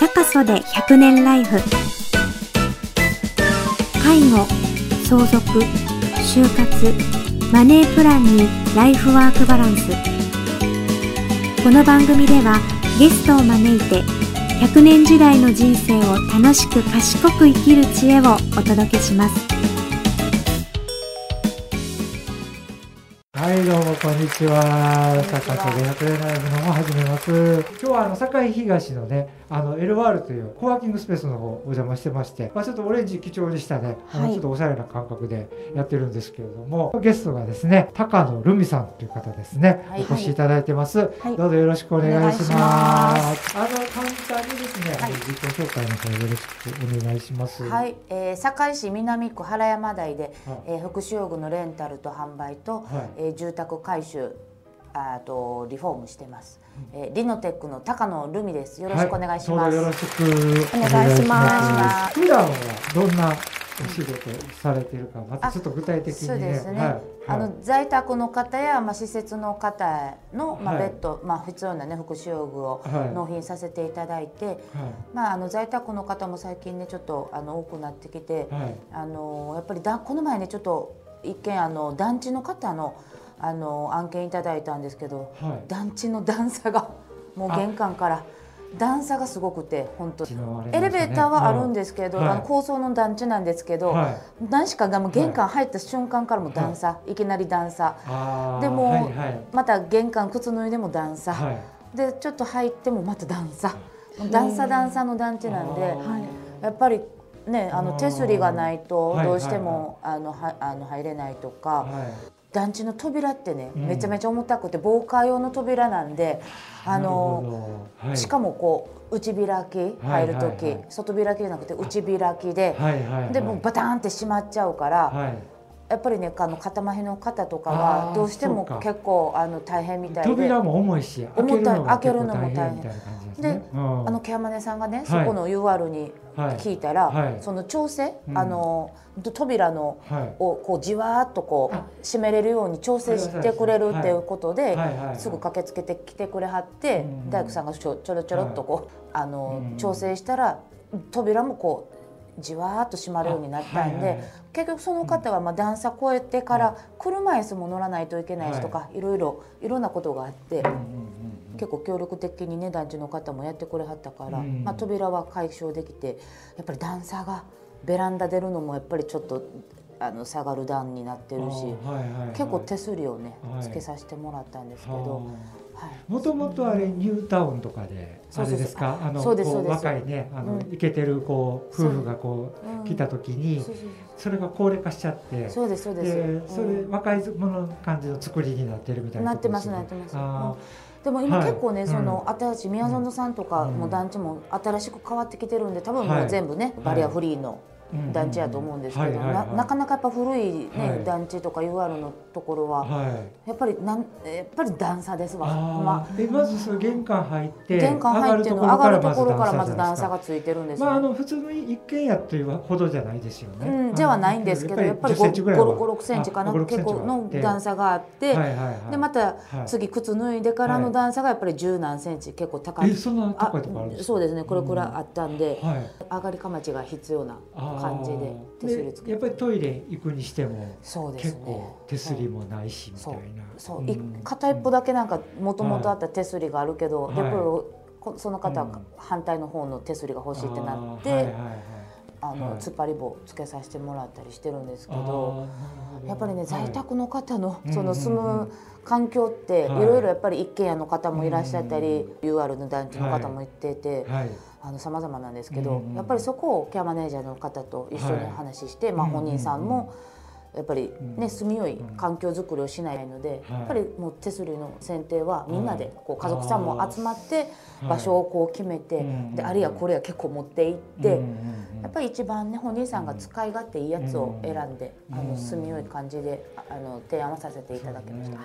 サカソで100年ライフ。介護、相続、就活、マネープランにライフワークバランス。この番組ではゲストを招いて100年時代の人生を楽しく賢く生きる知恵をお届けします。 はい、どうもこんにちは。サカソで100年ライブの方始めます。今日は堺東のね、LR というコワーキングスペースの方お邪魔してまして、ちょっとオレンジ基調にしたね、ちょっとおしゃれな感覚でやってるんですけれども、ゲストがですね、高野留美さんという方ですね、お越しいただいてます。どうぞよろしくお願いします。簡単にですね、自己紹介の方よろしくお願いします。 はい、堺市南区原山台で、福祉用具のレンタルと販売と、住宅改修とリフォームしてます。リノテックの高野留美です。よろしくお願いします。 よろしくお願いします。普段はどんなお仕事されているか、またちょっと具体的にね。 そうですね。在宅の方や施設の方のベッド、必要なね福祉用具を納品させていただいて、在宅の方も最近ねちょっと多くなってきて、やっぱりこの前ねちょっと一見団地の方の案件いただいたんですけど、団地の段差がもう玄関から段差がすごくて、本当エレベーターはあるんですけど、高層の団地なんですけど、何しかがもう玄関入った瞬間からも段差、いきなり段差でもまた玄関靴脱いでも段差で、ちょっと入ってもまた段差段差の団地なんで、やっぱりね手すりがないとどうしても入れないとか。団地の扉ってね、めちゃめちゃ重たくて防火用の扉なんで、しかもこう内開き入る時、外開きじゃなくて内開きで、でもうバターンって閉まっちゃうから、やっぱりね片麻痺の方とかはどうしても結構大変みたいで、 扉も重いし開けるのも大変で、ケアマネさんがね、そこの UR に聞いたら、その調整、扉のをこうじわーっとこう閉めれるように調整してくれるっていうことで、すぐ駆けつけてきてくれはって、大工さんがちょろちょろっとこう調整したら扉もこうじわーっと閉まるようになったんで、結局その方は段差越えてから車椅子も乗らないといけないしとか、いろんなことがあって。結構協力的にね団地の方もやってくれはったから、扉は解消できて、やっぱり段差がベランダ出るのもやっぱりちょっと下がる段になってるし、結構手すりをねつけさせてもらったんですけど、 もともとあれニュータウンとかであれですか、若いねイケてるこう夫婦がこう来た時にそれが高齢化しちゃって、それ若い者の感じの作りになってるみたいなことですね。 なってます。でも今結構ね、新しい宮園さんとかも団地も新しく変わってきてるんで、多分もう全部ねバリアフリーの団地やと思うんですけど、なかなかやっぱ古いね団地とか UR のところはやっぱり段差ですわ。 まずその玄関入って上がるところからまず段差がついてるんですよ。 普通の一軒家というほどじゃないですよね。 じゃはないんですけど、やっぱり5、6センチかな、結構の段差があって、でまた次靴脱いでからの段差がやっぱり十何センチ結構高い。 そんな高いとこあるんですか？ そうですね、これくらいあったんで、上がりかまちが必要な感じで手すりつけて、 やっぱりトイレ行くにしても結そうですね、 構手すりもないしみたいな。 片一方だけなんかもともとあった手すりがあるけど、やっぱりその方は反対の方の手すりが欲しいってなって、突っ張り棒つけさせてもらったりしてるんですけど、やっぱりね在宅の方のその住む環境っていろいろやっぱり一軒家の方もいらっしゃったり、UR の団地の方も行ってて。様々なんですけど、やっぱりそこをケアマネージャーの方と一緒に話して、本人さんもやっぱりね住みよい環境づくりをしないので、やっぱりもう手すりの選定はみんなでこう家族さんも集まって場所をこう決めて、であれやこれや結構持っていって、やっぱり一番ね本人さんが使い勝手いいやつを選んで住みよい感じで提案をさせていただきました。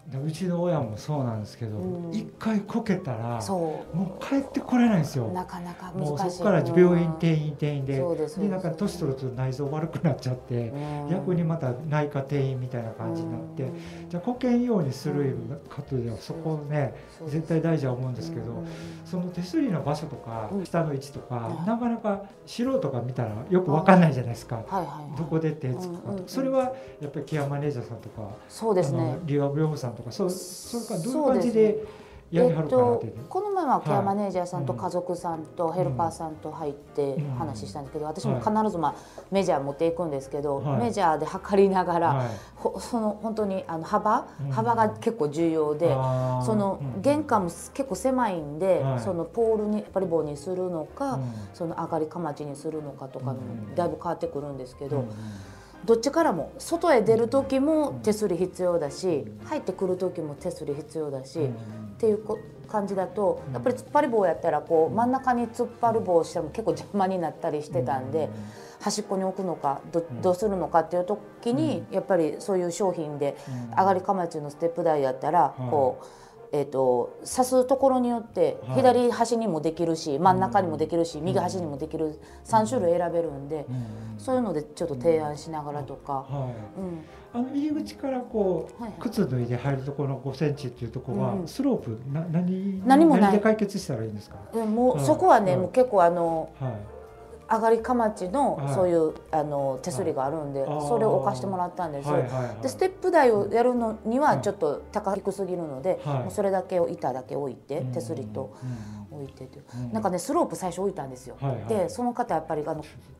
うちの親もそうなんですけど、一回こけたらもう帰ってこれないんですよ。 なかなか難しい。 もうそこから病院転院で、なんか年取ると内臓悪くなっちゃって、逆にまた内科転院みたいな感じになって、じゃあこけんようにすることではそこね絶対大事は思うんですけど、その手すりの場所とか下の位置とか、なかなか素人が見たらよく分かんないじゃないですか。どこで手つくかとか、それはやっぱりケアマネージャーさんとか、 そうですね、 リハビリさんとか、それからどういう感じでやりはるかなって、 この前はケアマネージャーさんと家族さんとヘルパーさんと入って話したんですけど、私も必ずメジャー持っていくんですけど、メジャーで測りながら、その本当に幅が結構重要で、その玄関も結構狭いんで、そのポールにパリ棒にするのか、その上がりかまちにするのかとかだいぶ変わってくるんですけど、どっちからも外へ出る時も手すり必要だし、入ってくる時も手すり必要だし、っていう感じだと、やっぱり突っ張り棒やったらこう真ん中に突っ張る棒をしても結構邪魔になったりしてたんで、端っこに置くのかどうするのかっていう時に、やっぱりそういう商品で上がりかまちのステップ台やったらこう。刺すところによって左端にもできるし、真ん中にもできるし、右端にもできる3種類選べるんで、そういうのでちょっと提案しながらとか、 入り口からこう靴脱いで入るところの5センチっていうところはスロープ何もないで解決したらいいんですか？ もうそこはね、もう結構上がりかまちのそういう手すりがあるんで、それを置かしてもらったんです。でステップ台をやるのにはちょっと高低すぎるので、もうそれだけを板だけ置いて、手すりと置いてて、なんかねスロープ最初置いたんですよ。でその方やっぱり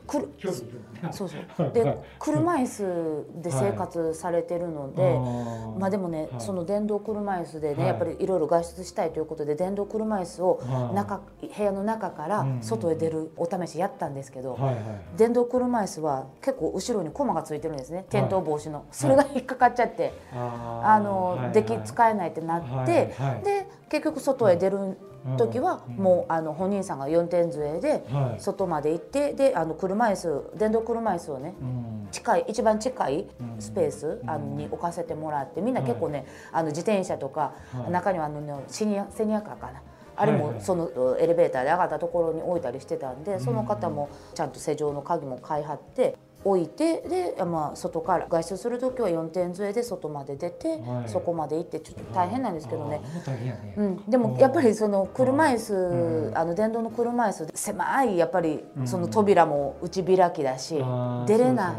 で車椅子で生活されてるので、まあでもね、その電動車椅子でね、やっぱりいろいろ外出したいということで電動車椅子を部屋の中から外へ出るお試しやったんですけど、電動車椅子は結構後ろにコマがついてるんですね、転倒防止の。それが引っかかっちゃって使えないってなって、で結局外へ出る時はもう本人さんが4点杖で外まで行って、で電動車椅子をね、一番近いスペースに置かせてもらって、みんな結構ね自転車とか、中にはセニアカーかな、あれもそのエレベーターで上がったところに置いたりしてたんで、その方もちゃんと施錠の鍵も買いはって置いて、で外から外出する時は4点杖で外まで出て、そこまで行って、ちょっと大変なんですけどね。でもやっぱりその車椅子、電動の車椅子で狭い、やっぱりその扉も内開きだし出れない、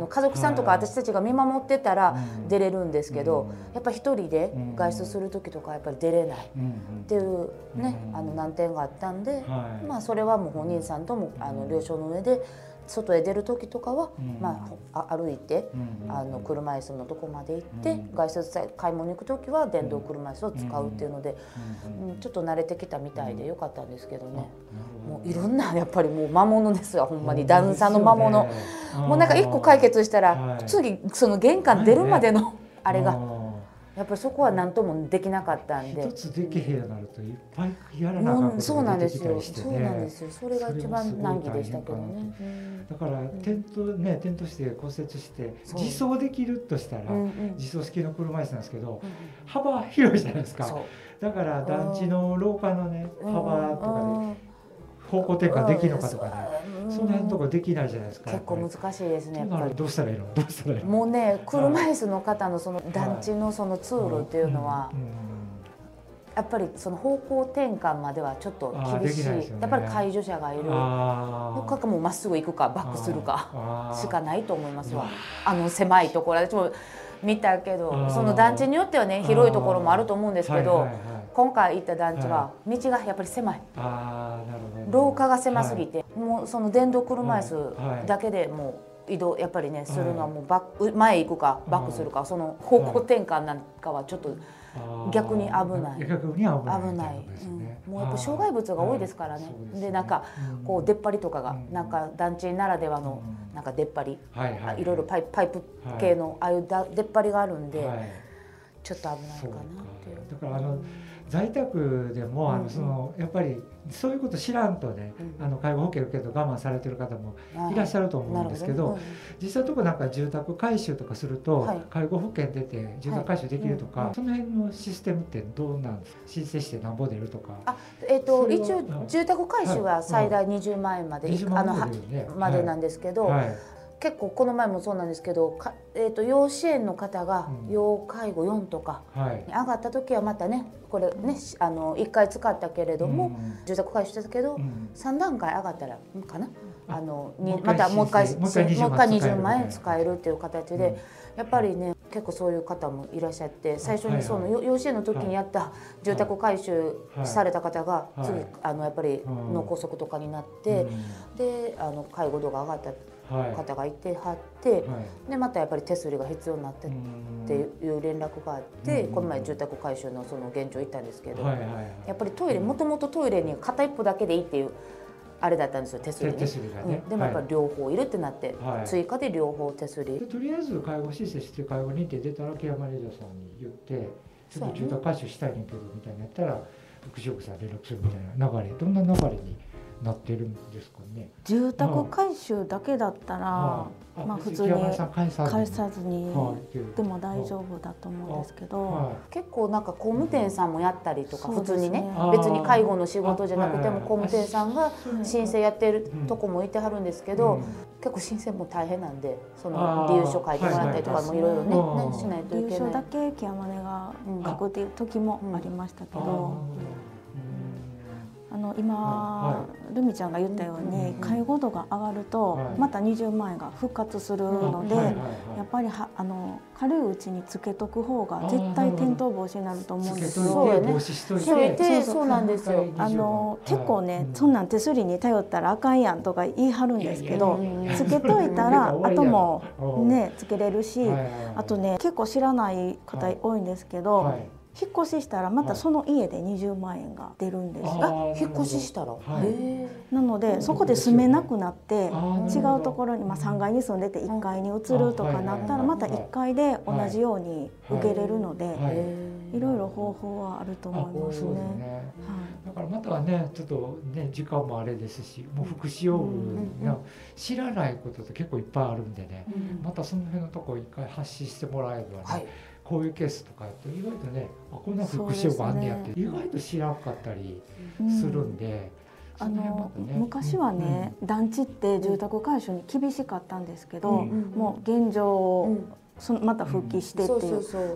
家族さんとか私たちが見守ってたら出れるんですけど、やっぱり一人で外出する時とかやっぱり出れないっていうね、難点があったんで、それはもう本人さんとも了承の上で。外へ出る時とかは、歩いて車椅子のとこまで行って、外出買い物に行く時は電動車椅子を使うっていうので、ちょっと慣れてきたみたいでよかったんですけどね。もういろんなやっぱりもう魔物ですわ、ほんまに段差の魔物。もうなんか一個解決したら次その玄関出るまでのあれが。やっぱりそこは何ともできなかったんで、 一つできへんようになるといっぱいやらなあかんことが出てきたりしてね。 そうなんですよ。それが一番難儀でしたけどね。 だから転倒して骨折して自走できるとしたら自走式の車椅子なんですけど、幅広いじゃないですか。だから団地の廊下のね幅とかで方向転換できるのかとかね、その辺のとこできないじゃないですか。 結構難しいですね。やっぱりどうしたらいいの？ もうね、車椅子の方のその団地のその通路っていうのはやっぱりその方向転換まではちょっと厳しい。やっぱり介助者がいる。他かもまっすぐ行くかバックするかしかないと思いますわ。狭いところ私も見たけど、その団地によってはね広いところもあると思うんですけど。今回行った団地は道がやっぱり狭い、廊下が狭すぎて、もうその電動車椅子だけでもう移動やっぱりねするのはもう前行くかバックするか、その方向転換なんかはちょっと逆に危ない、もうやっぱ障害物が多いですからね。でなんかこう出っ張りとかがなんか団地ならではのなんか出っ張り、いろいろパイプ系のああいう出っ張りがあるんで、ちょっと危ないかなっていう。 だから在宅でもやっぱりそういうこと知らんとね、介護保険受けると我慢されてる方もいらっしゃると思うんですけど、実際のところなんか住宅改修とかすると、介護保険出て住宅改修できるとか、その辺のシステムってどうなんですか？申請してなんぼ出るとか。 一応住宅改修は最大20万円まで、までなんですけど、結構この前もそうなんですけど、要支援の方が要介護4とかに上がった時はまたね、これね1回使ったけれども、住宅改修したけど3段階上がったらかな、またもう一回20万円使えるっていう形で、やっぱりね結構そういう方もいらっしゃって、最初にその要支援の時にやった住宅改修された方が次やっぱり脳梗塞とかになって、で介護度が上がった方がいてはって、でまたやっぱり手すりが必要になってっていう連絡があって、この前住宅改修のその現状行ったんですけど、やっぱりトイレ、もともとトイレに片一歩だけでいいっていうあれだったんですよ、手すりね。でもやっぱり両方いるってなって、追加で両方手すり。 とりあえず介護施設して介護認定出たらケアマネージャーさんに言って、ちょっと住宅改修したいねんけどみたいなやったら福祉職さん連絡するみたいな流れ、どんな流れになってるんですかね。 住宅改修だけだったら、普通に返さずにでも大丈夫だと思うんですけど、 結構なんか工務店さんもやったりとか、普通にね、別に介護の仕事じゃなくても工務店さんが申請やってるとこもいてはるんですけど、結構申請も大変なんで、その理由書書いてもらったりとかもいろいろねしないといけない。 理由書だけケアマネが書くっていう時もありましたけど。今、ルミちゃんが言ったように介護度が上がるとまた20万円が復活するので、やっぱり軽いうちにつけとく方が絶対転倒防止になると思うんですよ。 そうなんですよ。 結構ね、そんなん手すりに頼ったらあかんやんとか言い張るんですけど、つけといたら後もねつけれるし、あとね結構知らない方多いんですけど、引っ越ししたらまたその家で20万円が出るんです。 引っ越ししたら、 なのでそこで住めなくなって違うところに3階に住んでて1階に移るとかなったらまた1階で同じように受けれるので、いろいろ方法はあると思いますね。 だからまたねちょっとね時間もあれですし、もう福祉用具が知らないことって結構いっぱいあるんでね、またその辺のところ一回発信してもらえればね、こういうケースとかって意外とね、こんな福祉用具あんねやって意外と知らんかったりするんで、 昔はね、団地って住宅改修に厳しかったんですけど、もう現状また復帰してっていう、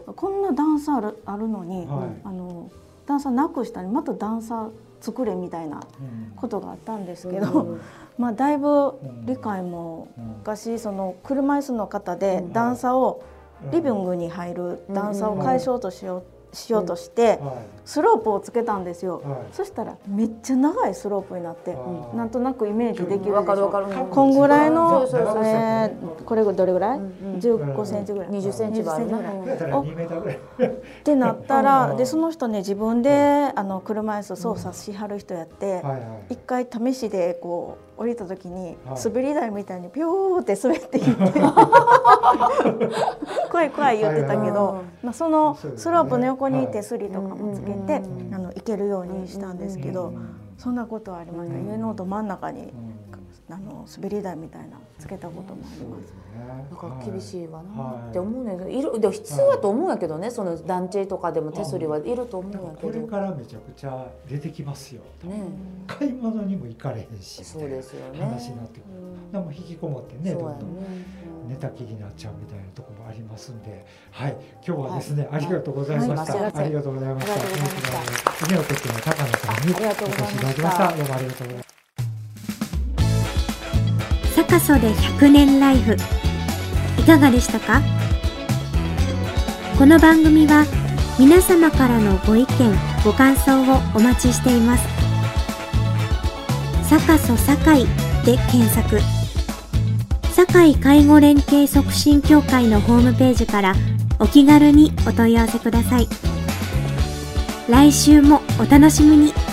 こんな段差あるのに、段差なくしたりまた段差作れみたいなことがあったんですけど、だいぶ理解も昔その車椅子の方で段差をリビングに入る段差を解消としようとしてスロープをつけたんですよ。そしたらめっちゃ長いスロープになって、なんとなくイメージできるでしょ。こんぐらいのこれどれぐらい？15センチぐらい、 20センチぐらいってなったら、でその人ね自分で車椅子操作しはる人やって、一回試しでこう降りた時に滑り台みたいにピューって滑っていって怖い怖い言ってたけど、そのスロープの横に手すりとかもつけて行けるようにしたんですけど、そんなことはありました。家のど真ん中に滑り台みたいなつけたこともあります。 なんか厳しいわなって思うんだけど、でも必要だと思うんやけどね、その団地とかでも手すりはいると思うんやけど、 これからめちゃくちゃ出てきますよ。買い物にも行かれへんし、 そうですよね、 話になってくる。でも引きこもってね、どんどん寝たきりになっちゃうみたいなところもありますんで、はい、今日はですね、ありがとうございました。ありがとうございました。ネオテックの高野さんにお越しいただきました。どうもありがとうございます。 サカソで100年ライフいかがでしたか？この番組は皆様からのご意見ご感想をお待ちしています。サカソ堺で検索。堺介護連携促進協会のホームページからお気軽にお問い合わせください。来週もお楽しみに。